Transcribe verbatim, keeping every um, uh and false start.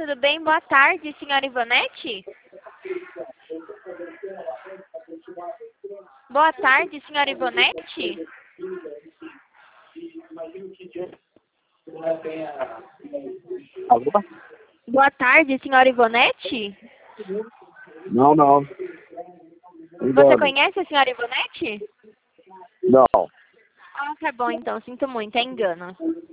tudo bem? Boa tarde, senhora Ivonete? Boa tarde, senhora Ivonete? Alô? Boa tarde, senhora Ivonete? Não, não. Você Engano. conhece a senhora Ivonete? Não. Ah, tá bom então, sinto muito, é engano.